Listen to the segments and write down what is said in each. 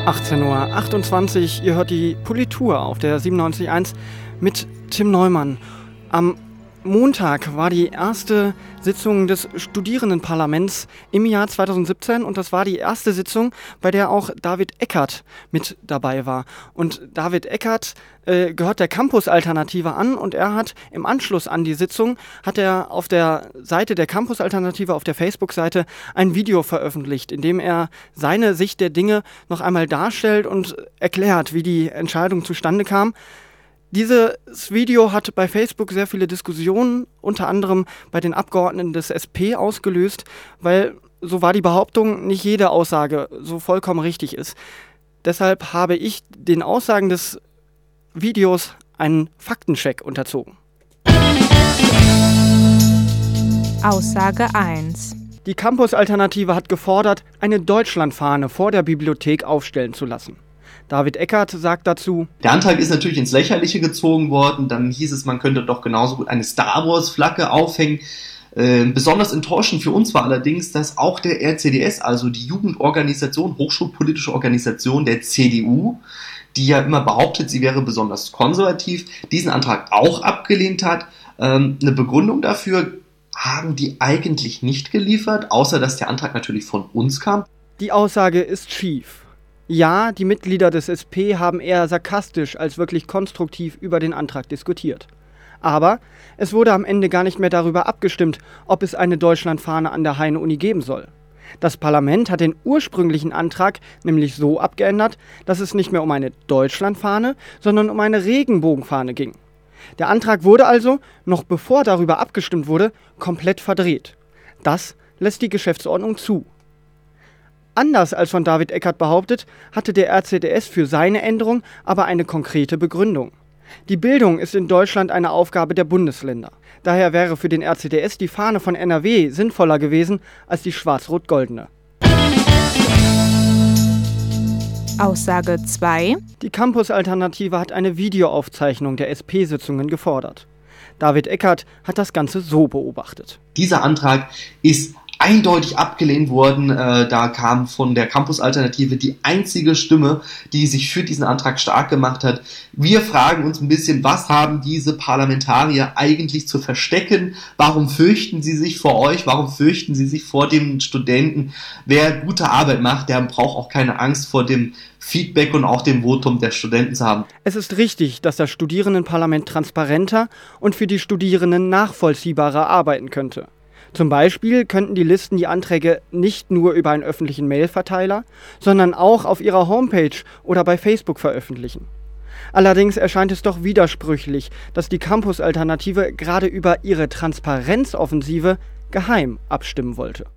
18:28 Uhr, ihr hört die Politur auf der 97.1 mit Tim Neumann. Am Montag war die erste Sitzung des Studierendenparlaments im Jahr 2017 und das war die erste Sitzung, bei der auch David Eckert mit dabei war. Und David Eckert gehört der Campus-Alternative an und er hat im Anschluss an die Sitzung, hat er auf der Seite der Campus-Alternative, auf der Facebook-Seite, ein Video veröffentlicht, in dem er seine Sicht der Dinge noch einmal darstellt und erklärt, wie die Entscheidung zustande kam. Dieses Video hat bei Facebook sehr viele Diskussionen, unter anderem bei den Abgeordneten des SP ausgelöst, weil, so war die Behauptung, nicht jede Aussage so vollkommen richtig ist. Deshalb habe ich den Aussagen des Videos einen Faktencheck unterzogen. Aussage 1. Die Campus-Alternative hat gefordert, eine Deutschlandfahne vor der Bibliothek aufstellen zu lassen. David Eckert sagt dazu: Der Antrag ist natürlich ins Lächerliche gezogen worden. Dann hieß es, man könnte doch genauso gut eine Star Wars-Flagge aufhängen. Besonders enttäuschend für uns war allerdings, dass auch der RCDS, also die Jugendorganisation, hochschulpolitische Organisation der CDU, die ja immer behauptet, sie wäre besonders konservativ, diesen Antrag auch abgelehnt hat. Eine Begründung dafür haben die eigentlich nicht geliefert, außer dass der Antrag natürlich von uns kam. Die Aussage ist schief. Ja, die Mitglieder des SP haben eher sarkastisch als wirklich konstruktiv über den Antrag diskutiert. Aber es wurde am Ende gar nicht mehr darüber abgestimmt, ob es eine Deutschlandfahne an der Heine-Uni geben soll. Das Parlament hat den ursprünglichen Antrag nämlich so abgeändert, dass es nicht mehr um eine Deutschlandfahne, sondern um eine Regenbogenfahne ging. Der Antrag wurde also, noch bevor darüber abgestimmt wurde, komplett verdreht. Das lässt die Geschäftsordnung zu. Anders als von David Eckert behauptet, hatte der RCDS für seine Änderung aber eine konkrete Begründung. Die Bildung ist in Deutschland eine Aufgabe der Bundesländer. Daher wäre für den RCDS die Fahne von NRW sinnvoller gewesen als die schwarz-rot-goldene. Aussage 2. Die Campus-Alternative hat eine Videoaufzeichnung der SP-Sitzungen gefordert. David Eckert hat das Ganze so beobachtet. Dieser Antrag ist eindeutig abgelehnt worden. Da kam von der Campus-Alternative die einzige Stimme, die sich für diesen Antrag stark gemacht hat. Wir fragen uns ein bisschen, was haben diese Parlamentarier eigentlich zu verstecken? Warum fürchten sie sich vor euch? Warum fürchten sie sich vor den Studenten? Wer gute Arbeit macht, der braucht auch keine Angst vor dem Feedback und auch dem Votum der Studenten zu haben. Es ist richtig, dass das Studierendenparlament transparenter und für die Studierenden nachvollziehbarer arbeiten könnte. Zum Beispiel könnten die Listen die Anträge nicht nur über einen öffentlichen Mailverteiler, sondern auch auf ihrer Homepage oder bei Facebook veröffentlichen. Allerdings erscheint es doch widersprüchlich, dass die Campus-Alternative gerade über ihre Transparenzoffensive geheim abstimmen wollte.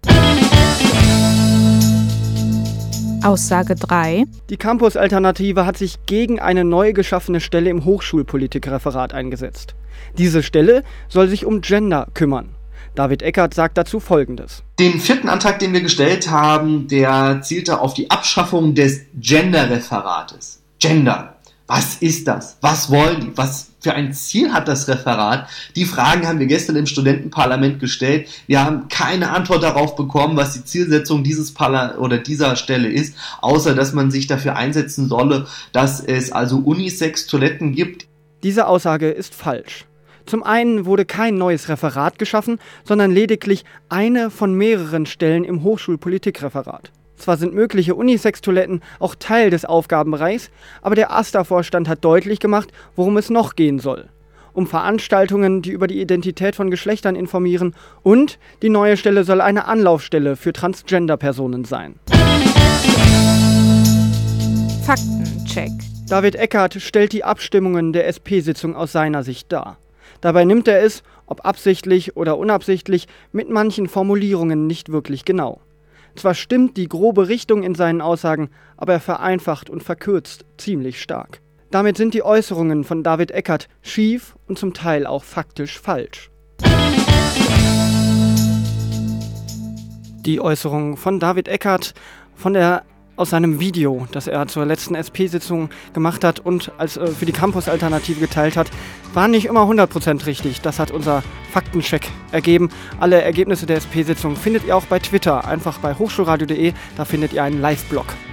Aussage 3. Die Campus-Alternative hat sich gegen eine neu geschaffene Stelle im Hochschulpolitikreferat eingesetzt. Diese Stelle soll sich um Gender kümmern. David Eckert sagt dazu Folgendes: Den vierten Antrag, den wir gestellt haben, der zielte auf die Abschaffung des Gender-Referates. Gender. Was ist das? Was wollen die? Was für ein Ziel hat das Referat? Die Fragen haben wir gestern im Studentenparlament gestellt. Wir haben keine Antwort darauf bekommen, was die Zielsetzung dieser Stelle ist, außer dass man sich dafür einsetzen solle, dass es also Unisex-Toiletten gibt. Diese Aussage ist falsch. Zum einen wurde kein neues Referat geschaffen, sondern lediglich eine von mehreren Stellen im Hochschulpolitikreferat. Zwar sind mögliche Unisex-Toiletten auch Teil des Aufgabenbereichs, aber der AStA-Vorstand hat deutlich gemacht, worum es noch gehen soll. Um Veranstaltungen, die über die Identität von Geschlechtern informieren, und die neue Stelle soll eine Anlaufstelle für Transgender-Personen sein. Faktencheck. David Eckert stellt die Abstimmungen der SP-Sitzung aus seiner Sicht dar. Dabei nimmt er es, ob absichtlich oder unabsichtlich, mit manchen Formulierungen nicht wirklich genau. Zwar stimmt die grobe Richtung in seinen Aussagen, aber er vereinfacht und verkürzt ziemlich stark. Damit sind die Äußerungen von David Eckert schief und zum Teil auch faktisch falsch. Die Äußerungen von David Eckert aus seinem Video, das er zur letzten SP-Sitzung gemacht hat und für die Campus-Alternative geteilt hat, waren nicht immer 100% richtig. Das hat unser Faktencheck ergeben. Alle Ergebnisse der SP-Sitzung findet ihr auch bei Twitter, einfach bei hochschulradio.de, da findet ihr einen Live-Blog.